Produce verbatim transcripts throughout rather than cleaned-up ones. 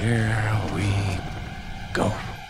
Here we go.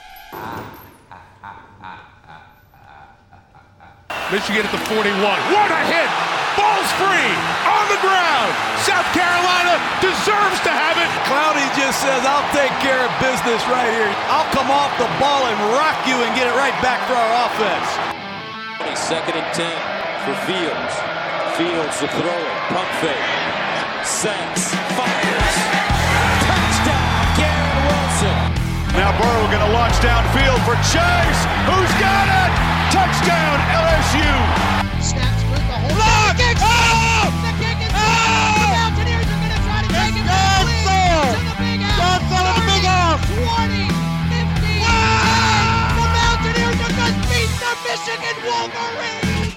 Michigan at the forty-one. What a hit! Ball's free! On the ground! South Carolina deserves to have it! Clowney just says, I'll take care of business right here. I'll come off the ball and rock you and get it right back for our offense. Second and ten for Fields. Fields to throw it. Pump fake. Sacks. Fires. Touchdown, Garrett Wilson. Now Burrow going to launch downfield for Chase. Who's got it? Touchdown, L S U. Snaps with the whole Lock! kick. Oh! The kick is Oh! the Mountaineers are going to try to take it back. To the big house. to the big house. twenty, fifteen. Wow! The Mountaineers have just beat the Michigan Wolverines.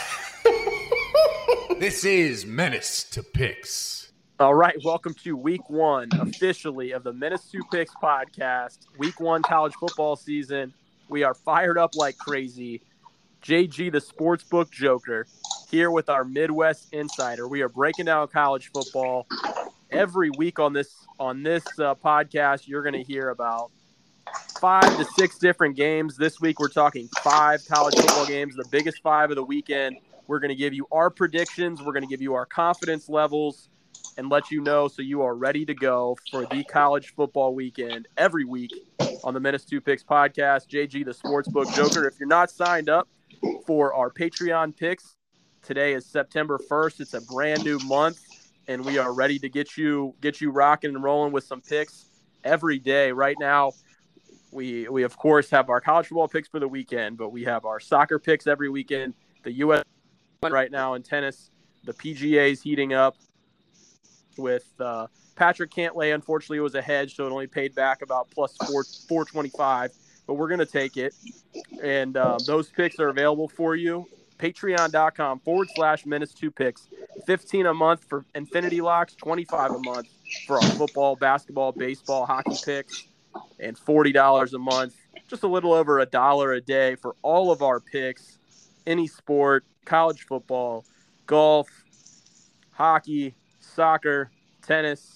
This is Menace to Picks. All right, welcome to week one officially of the Menace to Picks podcast. Week one college football season. We are fired up like crazy. J G, the Sportsbook Joker, here with our Midwest Insider. We are breaking down college football every week on this on this uh, podcast. You're going to hear about five to six different games. This week we're talking five college football games, the biggest five of the weekend. We're going to give you our predictions. We're going to give you our confidence levels and let you know so you are ready to go for the college football weekend every week on the Menace to Picks podcast. J G, the Sportsbook Joker. If you're not signed up for our Patreon picks, today is September first. It's a brand new month, and we are ready to get you get you rocking and rolling with some picks every day. Right now, we we of course have our college football picks for the weekend, but we have our soccer picks every weekend. The U S right now in tennis, the P G A is heating up with uh, Patrick Cantlay. Unfortunately, it was a hedge, so it only paid back about plus four four twenty five. But we're gonna take it, and um, those picks are available for you. Patreon.com forward slash Menace two Picks. fifteen a month for Infinity Locks, twenty-five a month for our football, basketball, baseball, hockey picks, and forty dollars a month, just a little over a dollar a day for all of our picks, any sport, college football, golf, hockey, soccer, tennis.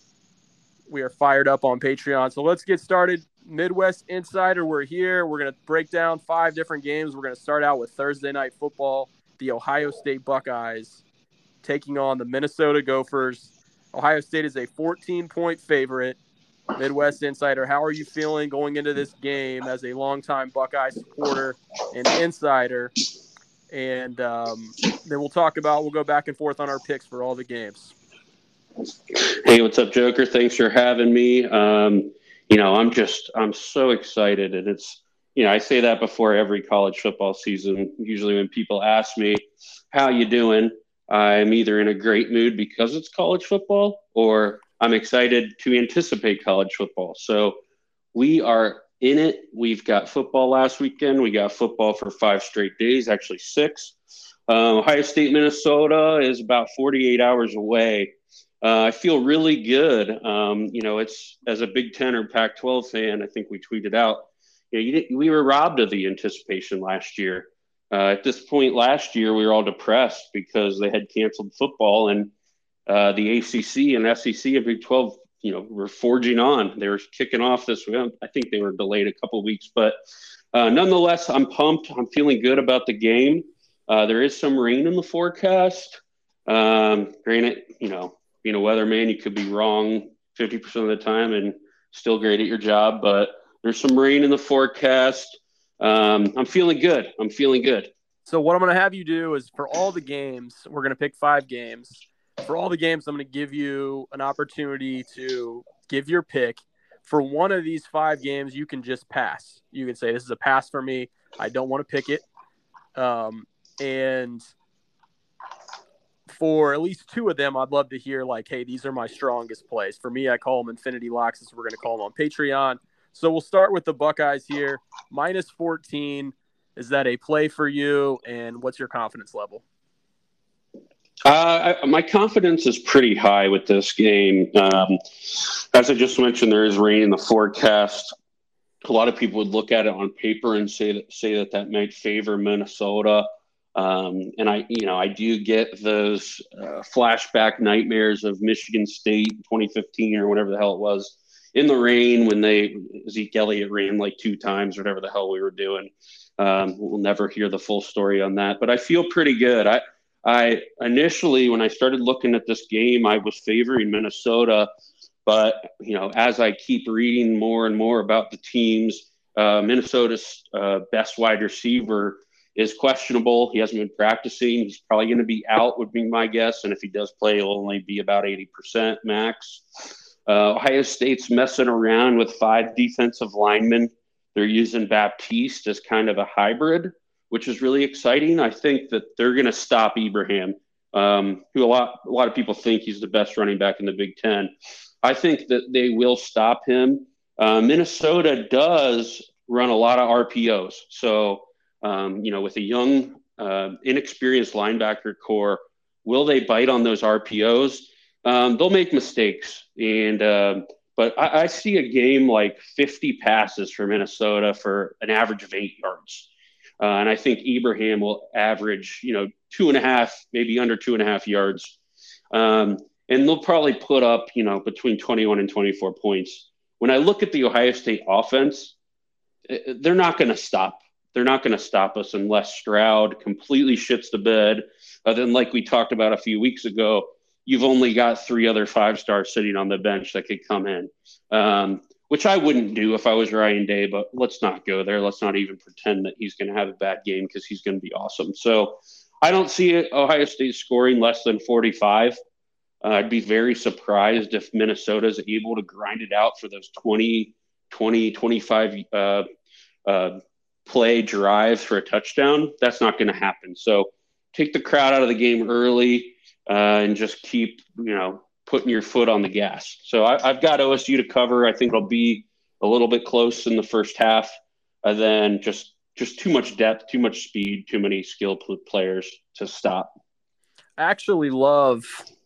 We are fired up on Patreon. So let's get started. Midwest Insider, we're here. We're going to break down five different games. We're going to start out with Thursday Night Football, the Ohio State Buckeyes taking on the Minnesota Gophers. Ohio State is a fourteen-point favorite. Midwest Insider, how are you feeling going into this game as a longtime Buckeye supporter and insider? And um, then we'll talk about, we'll go back and forth on our picks for all the games. Hey, what's up, Joker? Thanks for having me. Um, you know, I'm just, I'm so excited. And it's, you know, I say that before every college football season. Usually when people ask me, how you doing? I'm either in a great mood because it's college football or I'm excited to anticipate college football. So we are in it. We've got football last weekend. We got football for five straight days, actually six. Uh, Ohio State, Minnesota is about forty-eight hours away. Uh, I feel really good. Um, you know, it's as a Big Ten or Pac twelve fan, I think we tweeted out, you know, you didn't, we were robbed of the anticipation last year. Uh, at this point last year, we were all depressed because they had canceled football, and uh, the A C C and S E C and Big twelve, you know, were forging on. They were kicking off this week. I think they were delayed a couple of weeks, but uh, nonetheless, I'm pumped. I'm feeling good about the game. Uh, there is some rain in the forecast. Um, granted, you know, being a weatherman, you could be wrong fifty percent of the time and still great at your job, but there's some rain in the forecast. Um, I'm feeling good. I'm feeling good. So what I'm going to have you do is for all the games, we're going to pick five games. For all the games, I'm going to give you an opportunity to give your pick. For one of these five games, you can just pass. You can say, this is a pass for me. I don't want to pick it. Um, and for at least two of them, I'd love to hear like, hey, these are my strongest plays. For me, I call them Infinity Locks, as we're going to call them on Patreon. So we'll start with the Buckeyes here. minus fourteen. Is that a play for you? And what's your confidence level? Uh, I, my confidence is pretty high with this game. Um, as I just mentioned, there is rain in the forecast. A lot of people would look at it on paper and say that say that that might favor Minnesota. Um, and I, you know, I do get those uh, flashback nightmares of Michigan State twenty fifteen or whatever the hell it was in the rain when they Zeke Elliott ran like two times, whatever the hell we were doing. Um, we'll never hear the full story on that, but I feel pretty good. I, I initially, when I started looking at this game, I was favoring Minnesota, but you know, as I keep reading more and more about the teams, uh, Minnesota's uh, best wide receiver is questionable. He hasn't been practicing. He's probably going to be out, would be my guess. And if he does play, he'll only be about eighty percent max. Uh, Ohio State's messing around with five defensive linemen. They're using Baptiste as kind of a hybrid, which is really exciting. I think that they're going to stop Ibrahim, um, who a lot, a lot of people think he's the best running back in the Big Ten. I think that they will stop him. Uh, Minnesota does run a lot of R P Os. So, um, you know, with a young, uh, inexperienced linebacker core, will they bite on those R P Os? Um, they'll make mistakes. And, uh, but I, I see a game like fifty passes for Minnesota for an average of eight yards. Uh, and I think Ibrahim will average, you know, two and a half, maybe under two and a half yards. Um, and they'll probably put up, you know, between twenty-one and twenty-four points. When I look at the Ohio State offense, they're not going to stop. They're not going to stop us unless Stroud completely shits the bed. Uh, then, like we talked about a few weeks ago, you've only got three other five-stars sitting on the bench that could come in, um, which I wouldn't do if I was Ryan Day, but let's not go there. Let's not even pretend that he's going to have a bad game because he's going to be awesome. So I don't see Ohio State scoring less than forty-five. Uh, I'd be very surprised if Minnesota is able to grind it out for those twenty, twenty, twenty-five uh, uh, play drives for a touchdown. That's not going to happen. So take the crowd out of the game early uh, and just keep, you know, putting your foot on the gas. So I, I've got O S U to cover. I think it'll be a little bit close in the first half, and then just just too much depth, too much speed, too many skilled players to stop. I actually love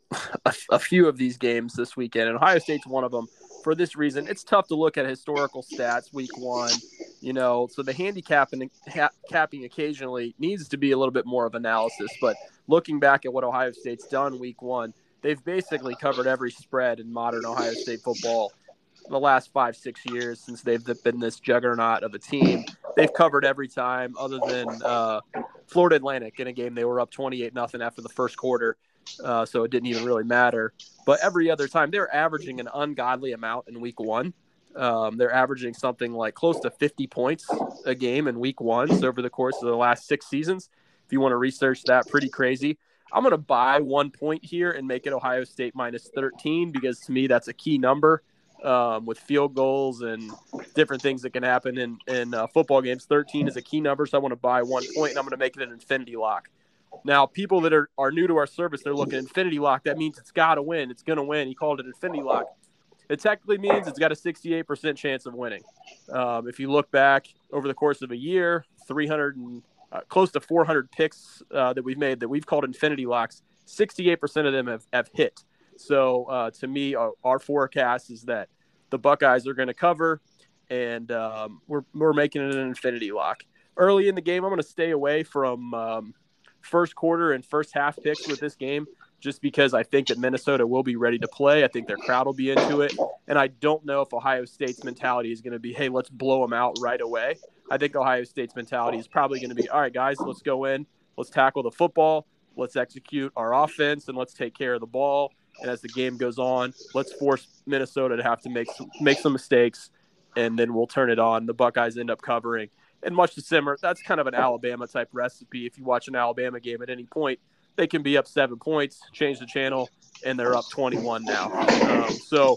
a, a few of these games this weekend, and Ohio State's one of them. For this reason, it's tough to look at historical stats week one, you know, so the handicapping ha- capping occasionally needs to be a little bit more of analysis. But looking back at what Ohio State's done week one, they've basically covered every spread in modern Ohio State football the last five, six years since they've been this juggernaut of a team. They've covered every time other than uh, Florida Atlantic in a game they were up twenty-eight nothing after the first quarter. Uh, so it didn't even really matter. But every other time, they're averaging an ungodly amount in week one. Um, they're averaging something like close to fifty points a game in week one so over the course of the last six seasons. If you want to research that, pretty crazy. I'm going to buy one point here and make it Ohio State minus thirteen because to me that's a key number um, with field goals and different things that can happen in, in uh, football games. thirteen is a key number, so I want to buy one point and I'm going to make it an infinity lock. Now, people that are, are new to our service, they're looking at infinity lock. That means it's got to win. It's going to win. He called it infinity lock. It technically means it's got a sixty-eight percent chance of winning. Um, if you look back over the course of a year, three hundred and uh, close to four hundred picks uh, that we've made that we've called infinity locks, sixty-eight percent of them have, have hit. So uh, to me, our, our forecast is that the Buckeyes are going to cover, and um, we're, we're making it an infinity lock. Early in the game, I'm going to stay away from um, – first quarter and first half picks with this game just because I think that Minnesota will be ready to play. I think their crowd will be into it. And I don't know if Ohio State's mentality is going to be, hey, let's blow them out right away. I think Ohio State's mentality is probably going to be, all right, guys, let's go in. Let's tackle the football. Let's execute our offense, and let's take care of the ball. And as the game goes on, let's force Minnesota to have to make some, make some mistakes, and then we'll turn it on. The Buckeyes end up covering. And much to simmer, that's kind of an Alabama-type recipe. If you watch an Alabama game at any point, they can be up seven points, change the channel, and they're up twenty-one now. Um, so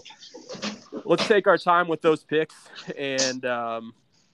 let's take our time with those picks, and um,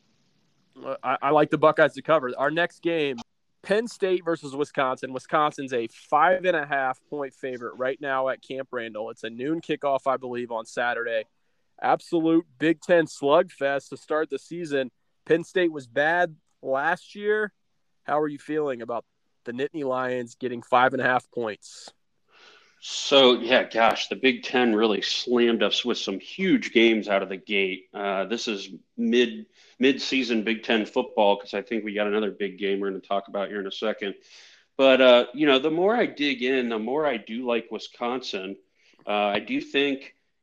I, I like the Buckeyes to cover. Our next game, Penn State versus Wisconsin. Wisconsin's a five-and-a-half point favorite right now at Camp Randall. It's a noon kickoff, I believe, on Saturday. Absolute Big Ten slugfest to start the season. Penn State was bad last year. How are you feeling about the Nittany Lions getting five and a half points? So, yeah, gosh, the Big Ten really slammed us with some huge games out of the gate. Uh, this is mid, mid-season Big Ten football because I think we got another big game we're going to talk about here in a second. But, uh, you know, the more I dig in, the more I do like Wisconsin. Uh, I do think –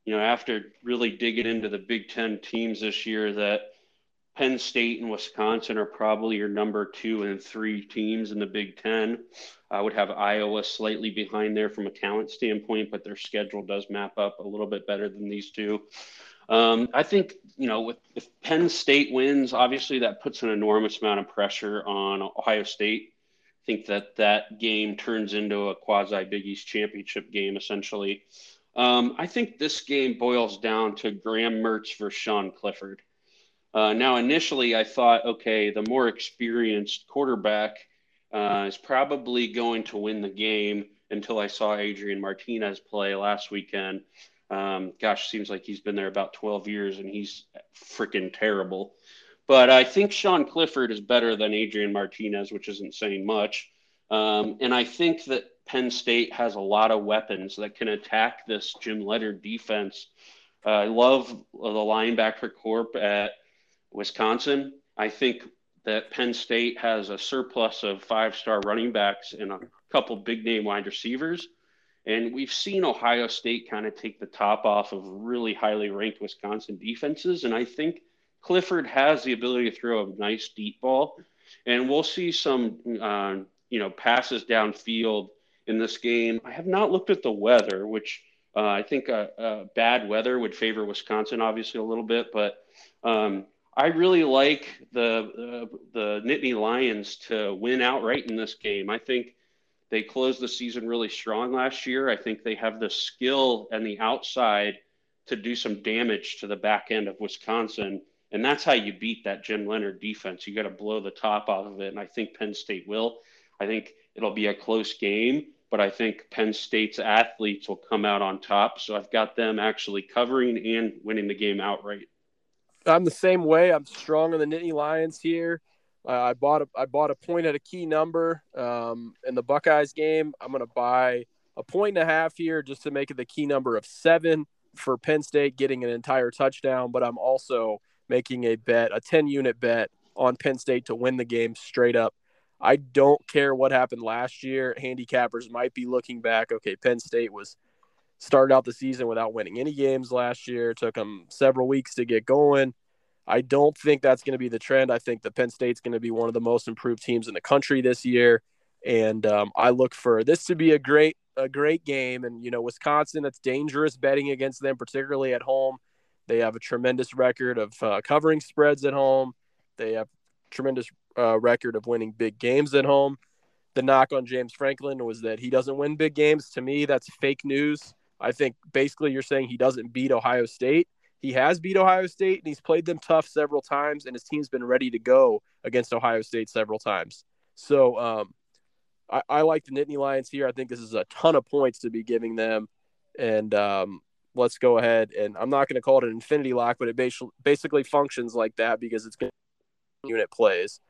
you know, after really digging into the Big Ten teams this year, that Penn State and Wisconsin are probably your number two and three teams in the Big Ten. I would have Iowa slightly behind there from a talent standpoint, but their schedule does map up a little bit better than these two. Um, I think, you know, with, if Penn State wins, obviously that puts an enormous amount of pressure on Ohio State. I think that that game turns into a quasi-Big East championship game, essentially. Um, I think this game boils down to Graham Mertz versus Sean Clifford. Uh, now, initially, I thought, okay, the more experienced quarterback uh, is probably going to win the game until I saw Adrian Martinez play last weekend. Um, gosh, seems like he's been there about twelve years, and he's freaking terrible. But I think Sean Clifford is better than Adrian Martinez, which isn't saying much. Um, and I think that Penn State has a lot of weapons that can attack this Jim Leonhard defense. Uh, I love the linebacker corp at Wisconsin. I think that Penn State has a surplus of five-star running backs and a couple big-name wide receivers. And we've seen Ohio State kind of take the top off of really highly ranked Wisconsin defenses. And I think Clifford has the ability to throw a nice deep ball. And we'll see some, uh, you know, passes downfield in this game. I have not looked at the weather, which uh, I think uh, uh, bad weather would favor Wisconsin, obviously, a little bit. But um, I really like the, uh, the Nittany Lions to win outright in this game. I think they closed the season really strong last year. I think they have the skill and the outside to do some damage to the back end of Wisconsin. And that's how you beat that Jim Leonhard defense. You got to blow the top off of it. And I think Penn State will. I think it'll be a close game, but I think Penn State's athletes will come out on top. So I've got them actually covering and winning the game outright. I'm the same way. I'm strong on the Nittany Lions here. Uh, I bought a I bought a point at a key number um, in the Buckeyes game. I'm going to buy a point and a half here just to make it the key number of seven for Penn State getting an entire touchdown. But I'm also making a bet, a ten-unit bet on Penn State to win the game straight up. I don't care what happened last year. Handicappers might be looking back. Okay, Penn State was started out the season without winning any games last year. It took them several weeks to get going. I don't think that's going to be the trend. I think the Penn State's going to be one of the most improved teams in the country this year. And um, I look for this to be a great, a great game. And, you know, Wisconsin, it's dangerous betting against them, particularly at home. They have a tremendous record of uh, covering spreads at home. They have a tremendous uh, record of winning big games at home. The knock on James Franklin was that he doesn't win big games. To me, that's fake news. I think basically you're saying he doesn't beat Ohio State. He has beat Ohio State, and he's played them tough several times, and his team's been ready to go against Ohio State several times. So um, I, I like the Nittany Lions here. I think this is a ton of points to be giving them. And um, let's go ahead. And I'm not going to call it an infinity lock, but it basically, basically functions like that because it's going to be unit plays.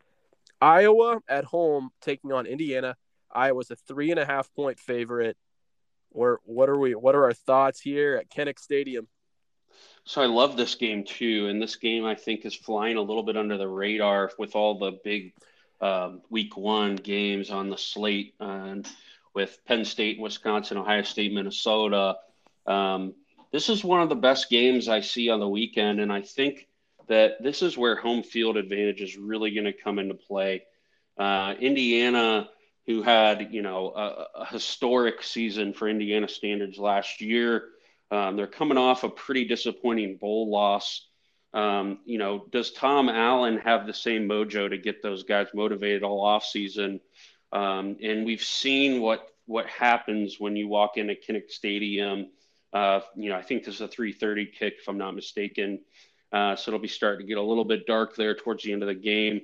Iowa at home taking on Indiana. Iowa's a three and a half point favorite. Or what are we? What are our thoughts here at Kinnick Stadium? So I love this game too, and this game I think is flying a little bit under the radar with all the big um, week one games on the slate, and uh, with Penn State, Wisconsin, Ohio State, Minnesota. Um, this is one of the best games I see on the weekend, and I think that this is where home field advantage is really going to come into play. Uh, Indiana, who had you know a, a historic season for Indiana standards last year. Um, they're coming off a pretty disappointing bowl loss. Um, you know, does Tom Allen have the same mojo to get those guys motivated all offseason? Um, and we've seen what what happens when you walk into Kinnick Stadium. Uh, you know, I think this is a three thirty kick, if I'm not mistaken. Uh, so it'll be starting to get a little bit dark there towards the end of the game.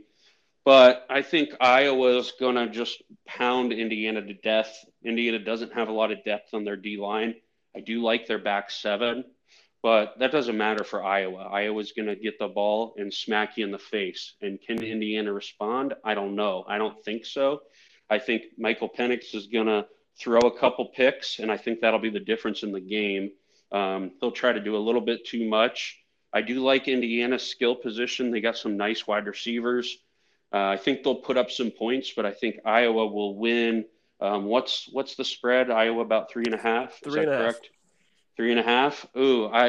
But I think Iowa's going to just pound Indiana to death. Indiana doesn't have a lot of depth on their D-line. I do like their back seven, but that doesn't matter for Iowa. Iowa's going to get the ball and smack you in the face. And can Indiana respond? I don't know. I don't think so. I think Michael Penix is going to throw a couple picks, and I think that'll be the difference in the game. Um, they'll try to do a little bit too much. I do like Indiana's skill position. They got some nice wide receivers. Uh, I think they'll put up some points, but I think Iowa will win. Um, what's what's the spread? Iowa about three and a half. Is three and that a half. correct? Three and a half. Ooh, I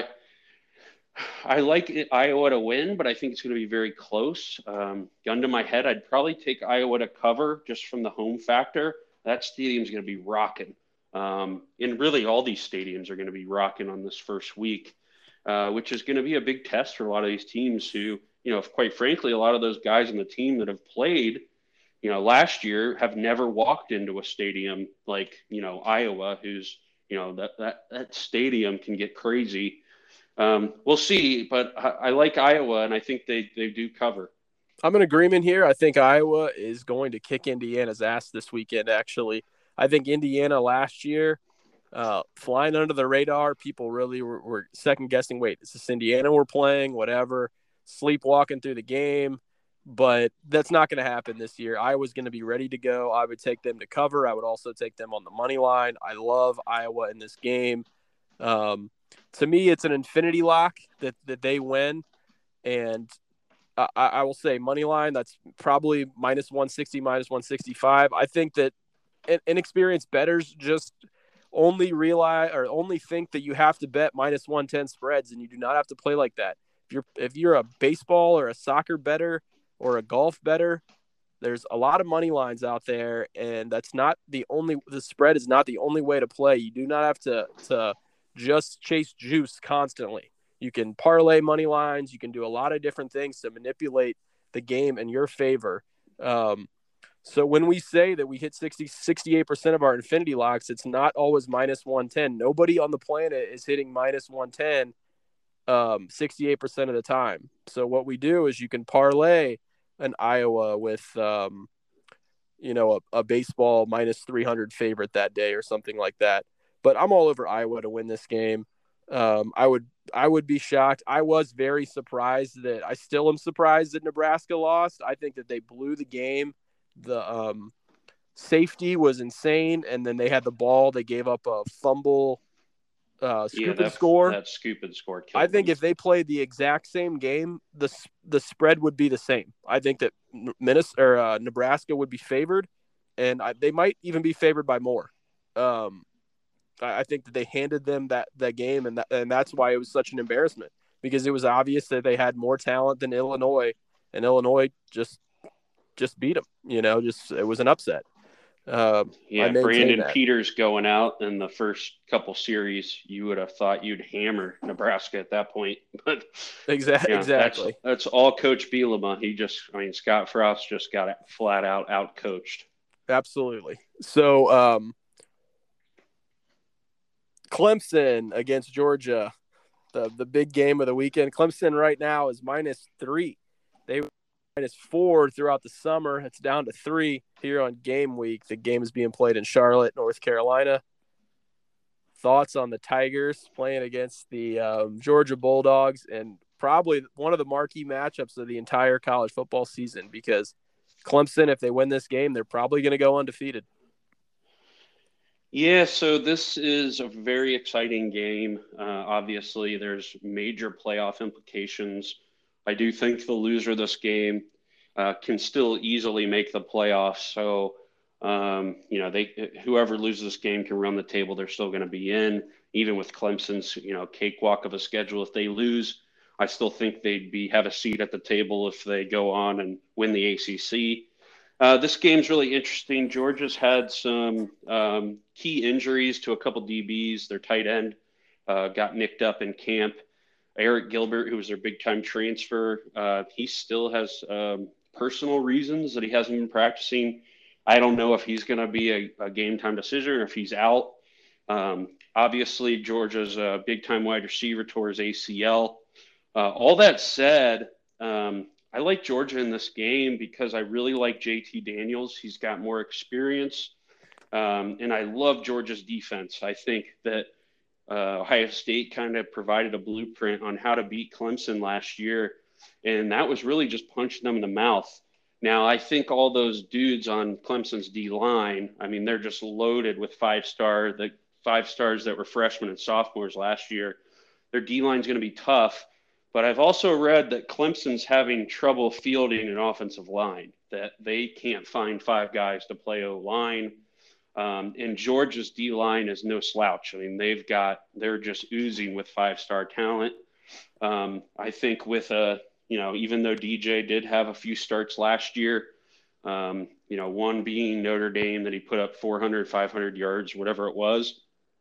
I like it, Iowa to win, but I think it's going to be very close. Um, gun to my head, I'd probably take Iowa to cover just from the home factor. That stadium's going to be rocking. Um, and really all these stadiums are going to be rocking on this first week, uh, which is going to be a big test for a lot of these teams who, you know, quite frankly, a lot of those guys on the team that have played, you know, last year have never walked into a stadium like, you know, Iowa, who's, you know, that, that, that stadium can get crazy. Um, we'll see, but I, I like Iowa, and I think they, they do cover. I'm in agreement here. I think Iowa is going to kick Indiana's ass this weekend, actually. I think Indiana last year, uh, flying under the radar, people really were, were second-guessing, wait, is this Indiana we're playing, whatever, sleepwalking through the game. But that's not going to happen this year. Iowa's going to be ready to go. I would take them to cover. I would also take them on the money line. I love Iowa in this game. Um, to me, it's an infinity lock that, that they win. And I, I will say money line, that's probably minus one sixty, minus one sixty-five. I think that inexperienced bettors just only realize or only think that you have to bet minus one ten spreads, and you do not have to play like that. If you're, if you're a baseball or a soccer bettor or a golf bettor, there's a lot of money lines out there, and that's not the only, the spread is not the only way to play. You do not have to, to just chase juice constantly. You can parlay money lines. You can do a lot of different things to manipulate the game in your favor. Um, so when we say that we hit sixty, sixty-eight percent of our infinity locks, it's not always minus one ten. Nobody on the planet is hitting minus one ten um, sixty-eight percent of the time. So what we do is you can parlay an Iowa with, um, you know, a, a baseball minus three hundred favorite that day or something like that. But I'm all over Iowa to win this game. Um, I would I would be shocked. I was very surprised that I still am surprised that Nebraska lost. I think that they blew the game. The um, safety was insane, and then they had the ball. They gave up a fumble, uh, scoop yeah, and that, score. That scoop and score. I think them. If they played the exact same game, the the spread would be the same. I think that Minnesota or uh, Nebraska would be favored, and I, they might even be favored by more. Um, I, I think that they handed them that, that game, and that, and that's why it was such an embarrassment, because it was obvious that they had more talent than Illinois, and Illinois just just beat them. You know, just it was an upset. Uh, yeah, Brandon that. Peters going out in the first couple series, you would have thought you'd hammer Nebraska at that point. But exactly, yeah, exactly. That's, that's all Coach Bielema. He just, I mean, Scott Frost just got it flat out out coached. Absolutely. So, um, Clemson against Georgia, the the big game of the weekend. Clemson right now is minus three. They were minus four throughout the summer. It's down to three here on game week. The game is being played in Charlotte, North Carolina. Thoughts on the Tigers playing against the um, Georgia Bulldogs, and probably one of the marquee matchups of the entire college football season, because Clemson, if they win this game, they're probably going to go undefeated. Yeah, so this is a very exciting game. Uh, obviously, there's major playoff implications. I do think the loser of this game uh, can still easily make the playoffs. So, um, you know, they whoever loses this game can run the table. They're still going to be in, even with Clemson's, you know, cakewalk of a schedule. If they lose, I still think they'd be have a seat at the table if they go on and win the A C C. Uh, this game's really interesting. Georgia's had some um, key injuries to a couple D Bs. Their tight end uh, got nicked up in camp. Eric Gilbert, who was their big-time transfer, uh, he still has um, personal reasons that he hasn't been practicing. I don't know if he's going to be a, a game-time decision or if he's out. Um, obviously, Georgia's a big-time wide receiver tore his A C L. Uh, all that said, um, I like Georgia in this game because I really like J T Daniels. He's got more experience, um, and I love Georgia's defense. I think that Uh, Ohio State kind of provided a blueprint on how to beat Clemson last year, and that was really just punching them in the mouth. Now, I think all those dudes on Clemson's D-line, I mean, they're just loaded with five-star, the five stars that were freshmen and sophomores last year. Their D-line's going to be tough, but I've also read that Clemson's having trouble fielding an offensive line, that they can't find five guys to play O-line. Um, and Georgia's D-line is no slouch. I mean, they've got – they're just oozing with five-star talent. Um, I think with a – you know, even though D J did have a few starts last year, um, you know, one being Notre Dame that he put up four hundred, five hundred yards, whatever it was,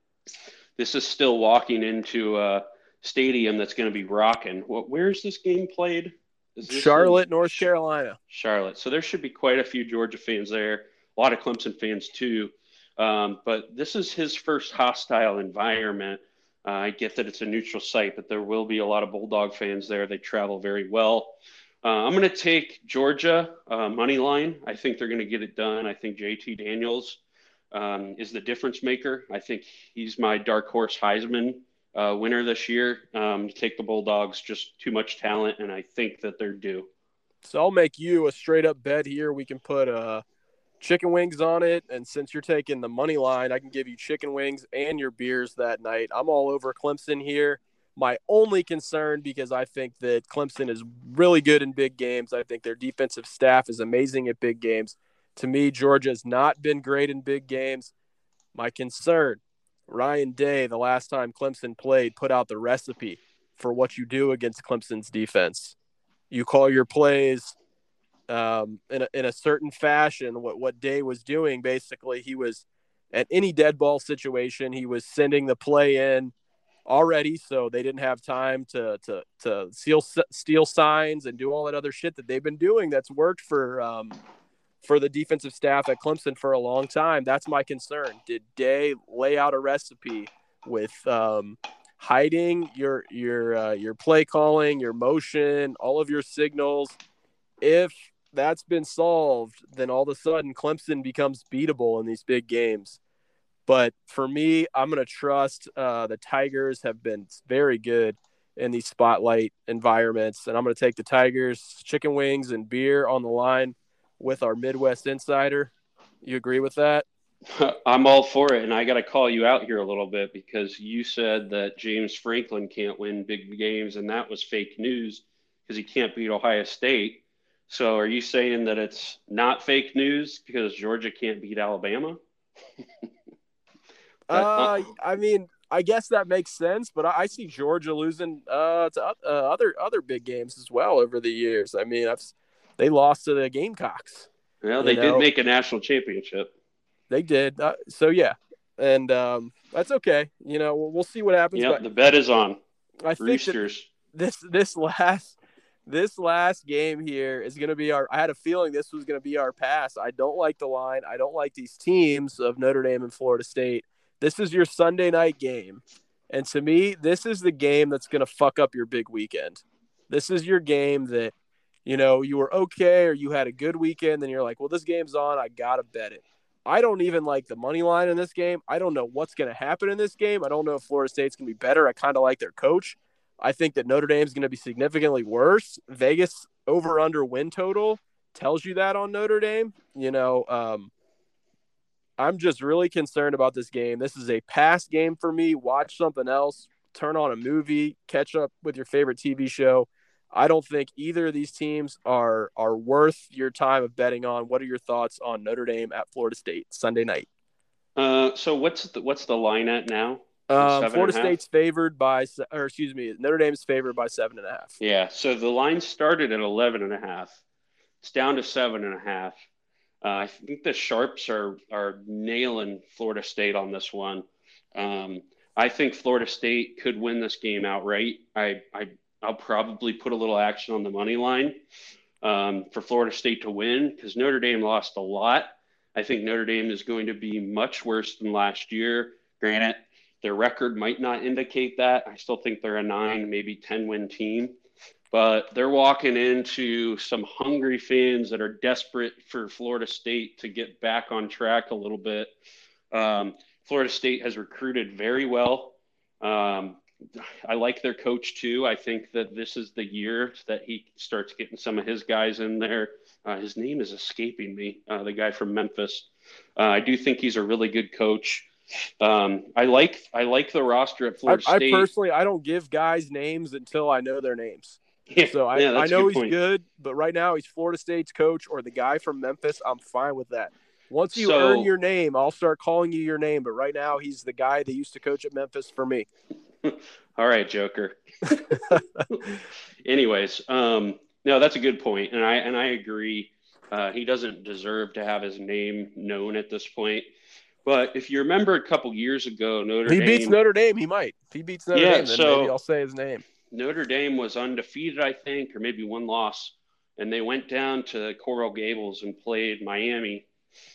this is still walking into a stadium that's going to be rocking. What, where's this game played? Is this Charlotte, in, North Carolina. Charlotte. So there should be quite a few Georgia fans there, a lot of Clemson fans too. Um, but this is his first hostile environment. Uh, I get that it's a neutral site, but there will be a lot of Bulldog fans there. They travel very well. Uh, I'm going to take Georgia uh, money line. I think they're going to get it done. I think J T Daniels um, is the difference maker. I think he's my dark horse Heisman uh, winner this year. Um, take the Bulldogs, just too much talent, and I think that they're due. So I'll make you a straight up bet here. We can put uh, chicken wings on it. And since you're taking the money line, I can give you chicken wings and your beers that night. I'm all over Clemson here. My only concern, because I think that Clemson is really good in big games. I think their defensive staff is amazing at big games. To me, Georgia has not been great in big games. My concern, Ryan Day, the last time Clemson played, put out the recipe for what you do against Clemson's defense. You call your plays um, in, a, in a certain fashion. What, what Day was doing, basically, he was at any dead ball situation, he was sending the play in already, so they didn't have time to to to steal steal signs and do all that other shit that they've been doing that's worked for um, for the defensive staff at Clemson for a long time. That's my concern. Did Day lay out a recipe with um, hiding your your uh, your play calling, your motion, all of your signals? If that's been solved, then all of a sudden Clemson becomes beatable in these big games. But for me, I'm going to trust uh, the Tigers have been very good in these spotlight environments. And I'm going to take the Tigers, chicken wings and beer on the line with our Midwest Insider. You agree with that? I'm all for it. And I got to call you out here a little bit because you said that James Franklin can't win big games. And that was fake news because he can't beat Ohio State. So are you saying that it's not fake news because Georgia can't beat Alabama? Uh, I mean, I guess that makes sense, but I, I see Georgia losing uh, to uh, other other big games as well over the years. I mean, I've, they lost to the Gamecocks. Well, they know? did make a national championship. They did. Uh, so, yeah, and um, that's okay. You know, we'll, we'll see what happens. Yeah, the bet is on. I think Roosters. This this last this last game here is going to be our – I had a feeling this was going to be our pass. I don't like the line. I don't like these teams of Notre Dame and Florida State. This is your Sunday night game. And to me, this is the game that's going to fuck up your big weekend. This is your game that, you know, you were okay or you had a good weekend and you're like, well, this game's on. I got to bet it. I don't even like the money line in this game. I don't know what's going to happen in this game. I don't know if Florida State's going to be better. I kind of like their coach. I think that Notre Dame's going to be significantly worse. Vegas over under win total tells you that on Notre Dame. You know, um, I'm just really concerned about this game. This is a pass game for me. Watch something else. Turn on a movie. Catch up with your favorite T V show. I don't think either of these teams are are worth your time of betting on. What are your thoughts on Notre Dame at Florida State Sunday night? Uh, so what's the, what's the line at now? Um, Florida State's favored by, or excuse me, Notre Dame's favored by seven and a half. Yeah. So the line started at eleven and a half. It's down to seven and a half. Uh, I think the Sharps are are nailing Florida State on this one. Um, I think Florida State could win this game outright. I, I I'll probably put a little action on the money line um, for Florida State to win because Notre Dame lost a lot. I think Notre Dame is going to be much worse than last year. Granted, their record might not indicate that. I still think they're a nine, maybe ten win team. But they're walking into some hungry fans that are desperate for Florida State to get back on track a little bit. Um, Florida State has recruited very well. Um, I like their coach, too. I think that this is the year that he starts getting some of his guys in there. Uh, his name is escaping me, uh, the guy from Memphis. Uh, I do think he's a really good coach. Um, I like I like the roster at Florida I, State. I personally, I don't give guys names until I know their names. Yeah, so I, yeah, I know good he's point. good, but right now he's Florida State's coach or the guy from Memphis. I'm fine with that. Once you so, earn your name, I'll start calling you your name. But right now, he's the guy that used to coach at Memphis for me. All right, Joker. Anyways, um, no, that's a good point, and I and I agree. Uh, he doesn't deserve to have his name known at this point. But if you remember a couple years ago, Notre he Dame. He beats Notre Dame, he might. If he beats Notre yeah, Dame, then so maybe I'll say his name. Notre Dame was undefeated, I think, or maybe one loss. And they went down to Coral Gables and played Miami.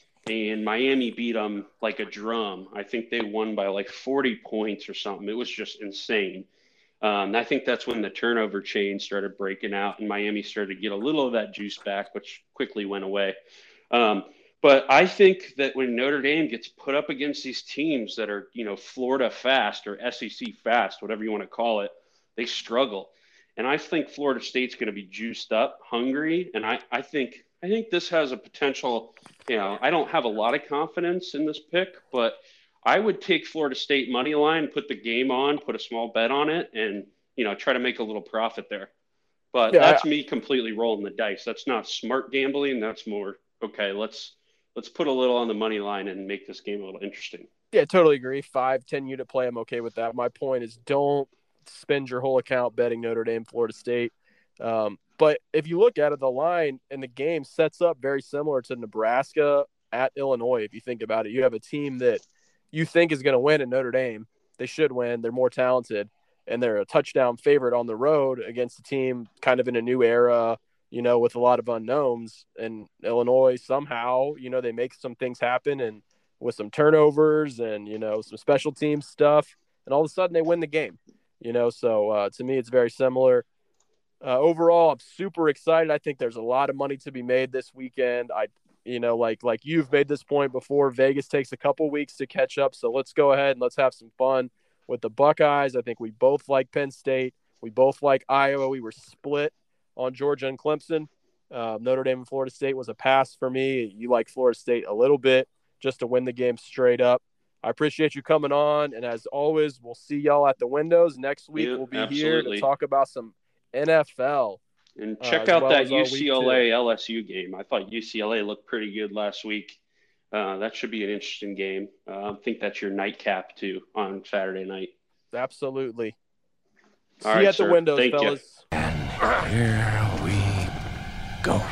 And Miami beat them like a drum. I think they won by like forty points or something. It was just insane. Um, I think that's when the turnover chain started breaking out and Miami started to get a little of that juice back, which quickly went away. Um, but I think that when Notre Dame gets put up against these teams that are, you know, Florida fast or S E C fast, whatever you want to call it, they struggle. And I think Florida State's going to be juiced up, hungry. And I, I think I think this has a potential, you know, I don't have a lot of confidence in this pick, but I would take Florida State money line, put the game on, put a small bet on it, and, you know, try to make a little profit there. But yeah, that's I, me completely rolling the dice. That's not smart gambling. That's more, okay, let's let's put a little on the money line and make this game a little interesting. Yeah, totally agree. Five, ten unit play, I'm okay with that. My point is don't spend your whole account betting Notre Dame, Florida State. Um, but if you look at it, the line in the game sets up very similar to Nebraska at Illinois. If you think about it, you have a team that you think is going to win in Notre Dame. They should win. They're more talented, and they're a touchdown favorite on the road against a team kind of in a new era, you know, with a lot of unknowns. And Illinois, somehow, you know, they make some things happen and with some turnovers and, you know, some special team stuff, and all of a sudden they win the game, you know. So uh, to me, it's very similar. Uh, overall, I'm super excited. I think there's a lot of money to be made this weekend. I You know, like like you've made this point before, Vegas takes a couple weeks to catch up. So let's go ahead and let's have some fun with the Buckeyes. I think we both like Penn State. We both like Iowa. We were split on Georgia and Clemson. Uh, Notre Dame and Florida State was a pass for me. You like Florida State a little bit just to win the game straight up. I appreciate you coming on. And as always, we'll see y'all at the windows. Next week, yeah, we'll be absolutely. here to talk about some N F L. And check uh, out well that U C L A L S U game. I thought U C L A looked pretty good last week. Uh, that should be an interesting game. Uh, I think that's your nightcap, too, on Saturday night. Absolutely. All See right, you at sir. the windows, Thank fellas. You. And here we go.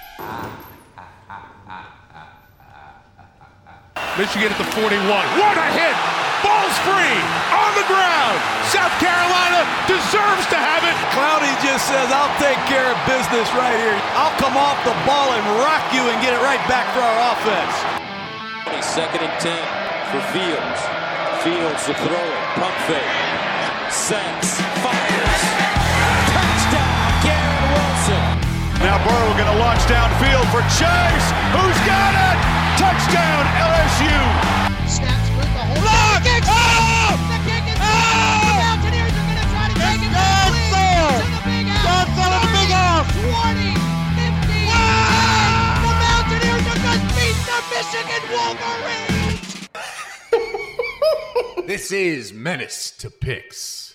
Michigan at the forty-one. What a hit! Ball's free on the ground. South Carolina deserves to have it. Clowney just says, I'll take care of business right here. I'll come off the ball and rock you and get it right back for our offense. Second and ten for Fields. Fields to throw it. Pump fake. Sacks. Fires. Touchdown, Garrett Wilson. Now Burrow going to launch downfield for Chase. Who's got it? Touchdown, L S U. Snaps with the whole Look! The kick oh! The kick is oh! The Mountaineers are going to try to take it back. To the big house. thirty, the big house. twenty, fifteen. Wow! The Mountaineers are going to beat the Michigan Wolverines. This is Menace to Picks.